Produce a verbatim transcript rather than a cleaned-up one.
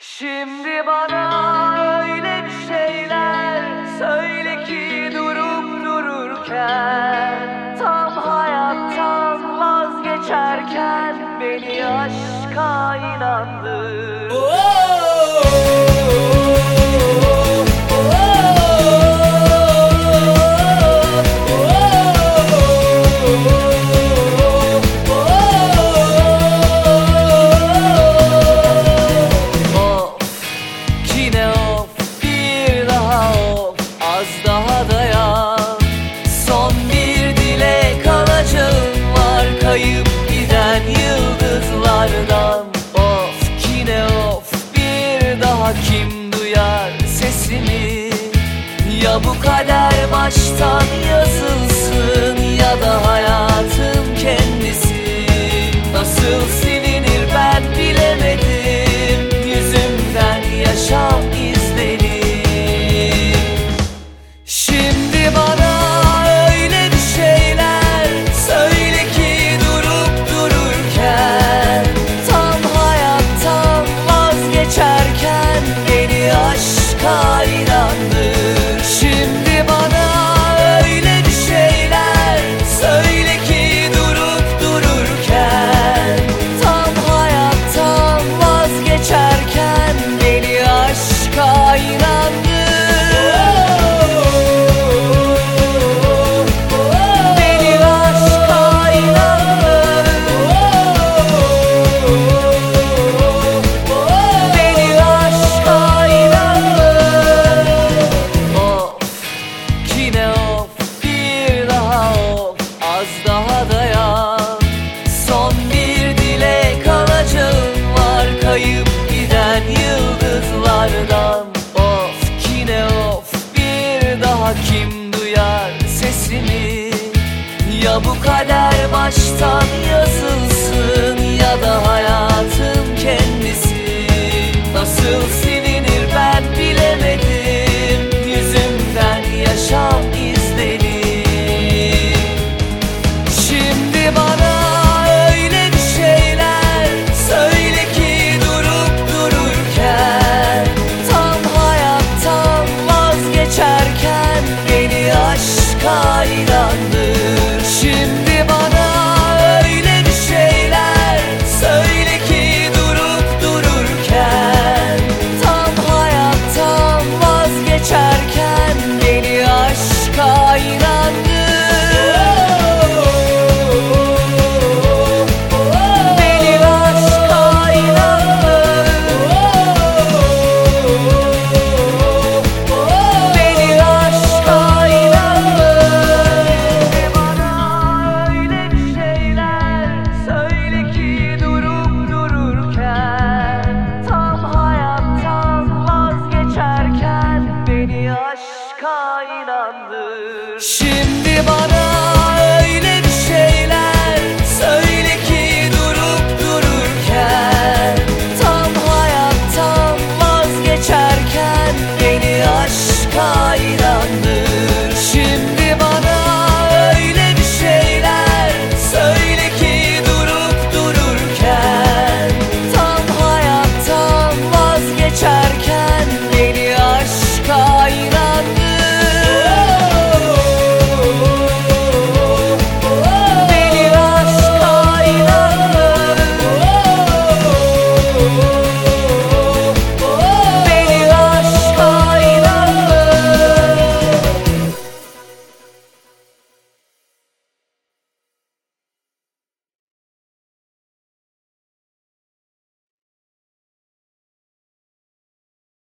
Şimdi bana öyle bir şeyler söyle ki durup dururken, tam hayattan vazgeçerken beni aşka inandır. Kayıp giden yıldızlardan, of kine of, bir daha kim duyar sesimi? Ya bu kader baştan yazılsın ya da hayatın kendisi. Nasıl silinir ben bilemedim, yüzümden yaşam izleri. Şimdi bana aşka inandır. Şimdi bana öyle bir şeyler söyle ki durup dururken, tam hayattan vazgeçerken beni aşka inandır. Beni aşka inandır. Beni aşka az daha dayan, son bir dilek alacağım var kayıp giden yıldızlardan. Of kine of, bir daha kim duyar sesimi? Ya bu kader baştan yazılsın ya da hayat